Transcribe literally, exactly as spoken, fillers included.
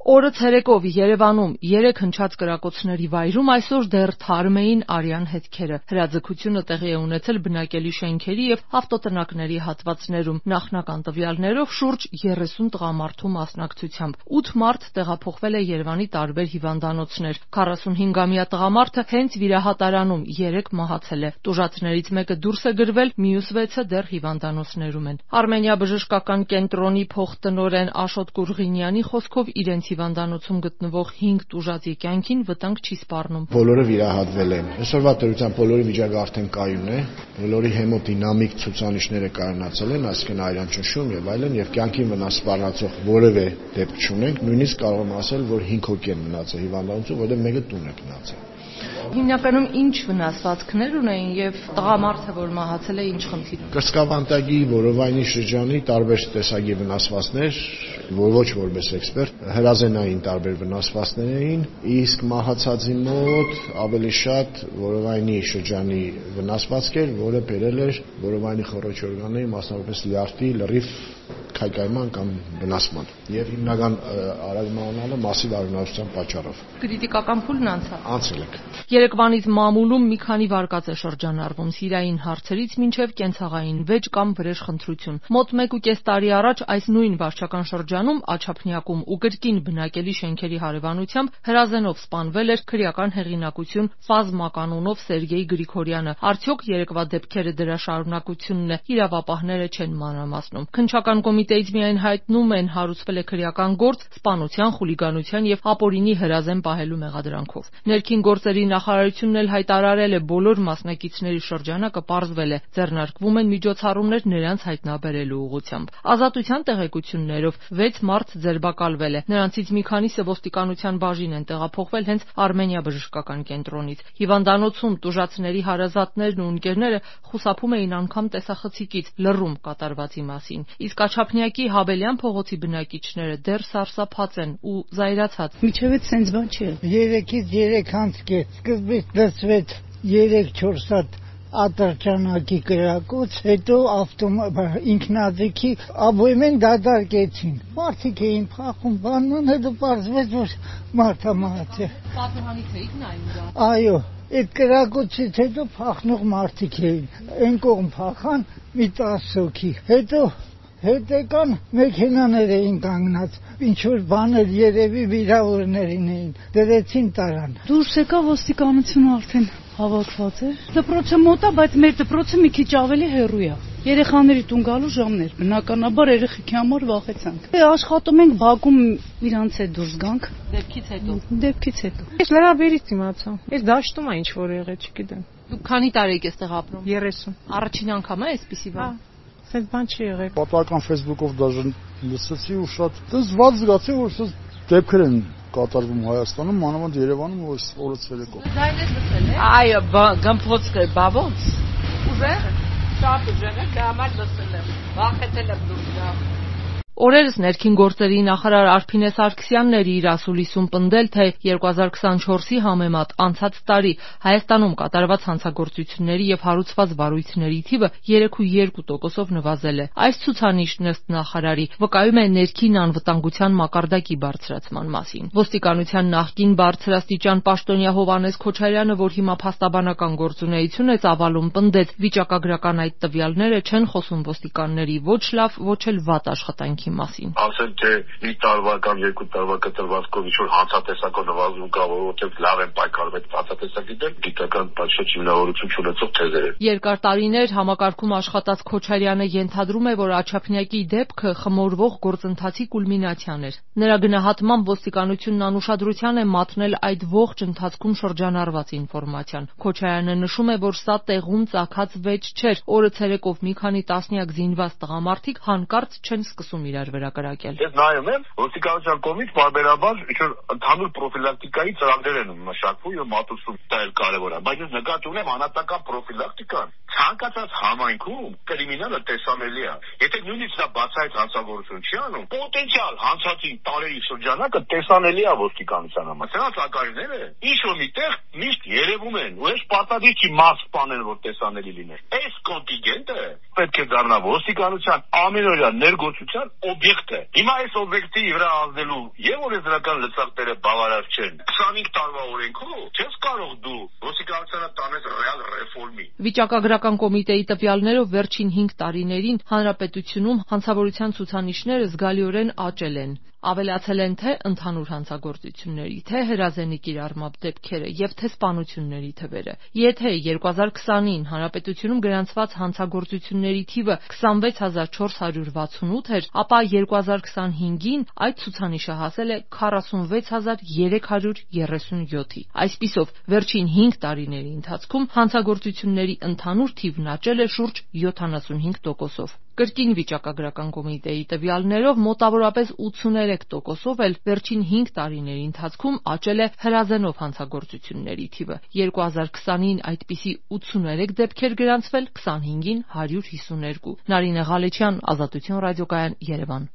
Օրը ցերեկով Երևանում երեք հնչած կրակոցների վայրում այսօր դեռ թարմ էին արյան հետքերը։ Հրաձգությունը տեղի է ունեցել բնակելի շենքերի եւ ավտոտնակների հատվածներում։ Նախնական տվյալներով շուրջ երեսուն տղամարդու մասնակցությամբ ութ մարդ տեղափոխվել է Երևանի տարբեր հիվանդանոցներ։ քառասունհինգամյա տղամարդը հենց վիրահատարանում երեկ մահացել է։ Տուժածներից մեկը դուրս է գրվել, մյուս վեցը դեռ հիվանդանոցներում են։ Արմենիա բժշկական կենտրոնի փոխտնօրեն Աշոտ Կուրղինյանի խոսքով իրենց հիվանդանոցում գտնվող հինգ տուժածի կյանքին վտանգ չի սպառնում։ Բոլորը վիրահատվել են։ Այսօրվա դրությամբ բոլորի վիճակը արդեն կայուն է, բոլորի հեմոդինամիկ ցուցանիշները կայունացել են, այսինքն արյան ճնշում եւ այլն, եւ կյանքին վնաս սպառնացող որևէ դեպք չունենք, նույնիսկ կարող եմ ասել, որ հինգ հոգի են մնացել հիվանդանոցում, որտեղ մեկը տուն է գնացել։ Հիմնականում ինչ վնասվածքներ ունեին եւ տղամարդը, որ մահացել է, ինչ խնդիր։ Կրծքավանդակի, որովայնի շրջանի տարբեր տեսակի վնասվածքներ, որ ոչ որպես էքսպերտ, հրազենային տարբեր վնասվածքներ էին, իսկ մահացածի մոտ ավելի շատ որովայնի շրջանի վնասվածք էր, որը բերել էր որովայնի խոռոչ օրգանների, մասնավորապես լյարդի, լրիվ քայքայման կամ վնասման եւ հիմնական արագմանալը մասիվ արյունարուսության պատճառով։ Կրիտիկական փուլն անցավ։ Անցել է։ Երեկվանից մամուլում մի քանի վարկած է շրջանառվում սիրային հարցերից մինչև կենցաղային վեճ կամ վրեժխնդրություն։ Մոտ մեկ ու կես տարի առաջ այս նույն վարչական շրջանում Աչափնյակում ու կրկին բնակելի շենքերի հարևանությամբ հրազենով սպանվել էր քրեական հեղինակություն Ֆազմականունով Սերգեյ Գրիգորյանը։ Արդյոք երեկվա դեպքերը դրա շարունակությունն է, իրավապահները չեն մանրամասնում։ Քննչական կոմիտեից միայն հայտնում են հարուցվել է քրեական գործ սպանության, խուլիգանության եւ ապօրինի հրազեն պահելու մեղադրանքով։ Ներքին գործերի նախարարությունն էլ հայտարարել է բոլոր մասնակիցների շրջանակը պարզվել է, ձեռնարկվում են միջոցառումներ նրանց հայտնաբերելու ուղղությամբ։ Ազատության տեղեկություններով վեց մարդ ձերբակալվել է։ Նրանցից մի քանիսը ոստիկանության բաժին են տեղափոխվել հենց Արմենիա բժշկական կենտրոնից։ Հիվանդանոցում տուժածների հարազատներն ու ընկերները խուսափում էին անգամ տեսախցիկից լռում կատարվածի մասին։ Իսկ Աչափնյակի Հաբելյան փողոցի բնակիչները դեռ սարսափած են ու զայրացած։ Միջևից սենց բան չի։ Երեքից երեք հանցկեց, սկզբից դասվեց երեք-չորս հատ ատրճանակի կրակոց, հետո ինքնաձիգի աբոյմեն դադարկեցին։ Մարդիկ էին փախում, բանման, հետո պարզվեց, որ մարդը մահացել։ Պատուհանից էիք նայում դա։ Այո, այդ կրակոցից հետո փախնող մարդիկ էին։ Այն կողմ փախան մի տասը հոգի։ Հետո հետ եկան մեքենաներ էին կանգնած, ինչ-որ բաներ երևի վիրավորներին էին, դրեցին տարան։ Դուրս եկա ոստիկանությունը արդեն հավաքված էր։ Դպրոցը մոտ է, բայց մեր դպրոցը մի քիչ ավելի հեռու է։ Երեխաների տուն գալու ժամներ, բնականաբար երեխեքի համար վախեցանք։ Աշխատում ենք բակում իրանց հետ դուրս գանք։ Դեպքից հետո։ Դեպքից հետո։ Ես լրաբերից իմացա։ Ես դաշտում է ինչ որ եղել, չգիտեմ։ Դուք քանի տարի եք այստեղ ապրում։ երեսուն։ Առաջին անգամ է այսպիսի բան։ Սենց բան չի եղել։ Պատահական Facebook-ով դաժե լսեցի ու շատ դες վատ զգացի, որ սա դեպքեր են կատարվում Հայաստանում, մանավանդ Երևանում, որ օրը ցերեկով։ Ձայնը լսել եք։ Այո, գմփոցքը բավոց։ Ուժեղ։ Շատ ուժեղ է, կամալ լսել եմ։ Վախեցել եմ դուրս գա։ Օրերս ներքին գործերի նախարար Արփինե Սարգսյանն էր իր ասուլիսում պնդել, թե երկու հազար քսանչորսի համեմատ անցած տարի Հայաստանում կատարված հանցագործությունների եւ հարուցված վարույթների թիվը երեք ու երկու տոկոսով նվազել է։ Այս ցուցանիշն ըստ նախարարի վկայում է ներքին անվտանգության մակարդակի բարձրացման մասին։ Ոստիկանության նախկին բարձրաստիճան պաշտոնյա Հովհաննես Քոչարյանը, որ հիմա փաստաբանական գործունեություն է ծավալում, պնդեց, վիճակագրական այդ տվյալները չեն խոսում ոստիկանների ոչ լավ, ոչ էլ վատ աշխատանքի մասին։ Ասել թե մի տարվա կամ երկու տարվա կտրվածքով ինչ-որ հանցատեսակով նվազում կա, որովհետև լավ են պայքարում այդ հանցատեսակի դեմ, գիտական պատշաճ հիմնավորություն չունեցող թեզեր են։ Երկար տարիներ համակարգում աշխատած Քոչարյանը ենթադրում է, որ Աչափնյակի դեպքը խմորվող գործընթացի կուլմինացիան էր։ Նրա գնահատմամբ ոստիկանությունն անուշադրության է մատնել այդ ողջ ընթացքում շրջանառված ինֆորմացիան։ Քոչարյանը նշում է, որ սա տեղում ծագած վեճ չէր։ Օրը ցերեկով մի քանի տասնյակ զինված տղամարդիկ հանկարծ չեն սկսում իրար վրա կրակել։ Ես նայում եմ, ոստիկանության կողմից բարբերաբար ինչ-որ ընդհանուր պրոֆիլակտիկայի ծրագրեր են մշակվում եւ մատուցում, դա էլ կարեւոր է, բայց ես նկատի ունեմ անհատական պրոֆիլակտիկան ցանկացած համայնքում կրիմինալը տեսանելի է։ Եթե նույնիսկ նա բացահայտ հանցագործություն չի անում, պոտենցիալ հանցածի տարերի շրջանակը տեսանելի է ոստիկանության համար։ Սրանց ակարիները ինչ որ միտեղ միշտ երևում են, ու այս պարտադիր չի մաս սպանել, որ տեսանելի լիներ։ Այս կոնտինգենտը պետք է դառնա ոստիկանության ամենօրյա ներգործության օբյեկտ է։ Հիմա այս օբյեկտի վրա ազդելու եւ օրենսդրական լծակները բավարար չեն։ քսանհինգ տարվա օրենքով չես կարող դու ոստիկանությանը տանես ռեալ ռեֆորմի։ Վիճակագրական կոմիտեի տվյալներով վերջին հինգ տարիներին հանրապետությունում հանցավորության ցուցանիշները զգալիորեն աճել են։ Ավելացել են թե ընդհանուր հանցագործությունների, թե հրազենի կիրառմամբ դեպքերը եւ թե սպանությունների թվերը։ Եթե երկու հազար քսանին հանրապետությունում գրանցված հանցագործությունների թիվը քսանվեց հազար չորս հարյուր վաթսունութ էր, ապա երկու հազար քսանհինգին այդ ցուցանիշը հասել է քառասունվեց հազար երեք հարյուր երեսունյոթի։ Այսպիսով, վերջին հինգ տարիների ընթացքում հանցագործությունների ընդհանուր թիվն աճել է շուրջ յոթանասունհինգ տոկոսով։ Կրկին վիճակագրական կոմիտեի տվյալներով մոտավորապես ութսուներեք տոկոսով էլ վերջին հինգ տարիների ընթացքում աճել է հրազենով հանցագործությունների թիվը։ երկու հազար քսանին այդպիսի ութսուներեք դեպքեր գրանցվել, քսանհինգին հարյուր հիսուներկու։ Նարինե Ղալեչյան, Ազատություն ռադիոկայան, Երևան։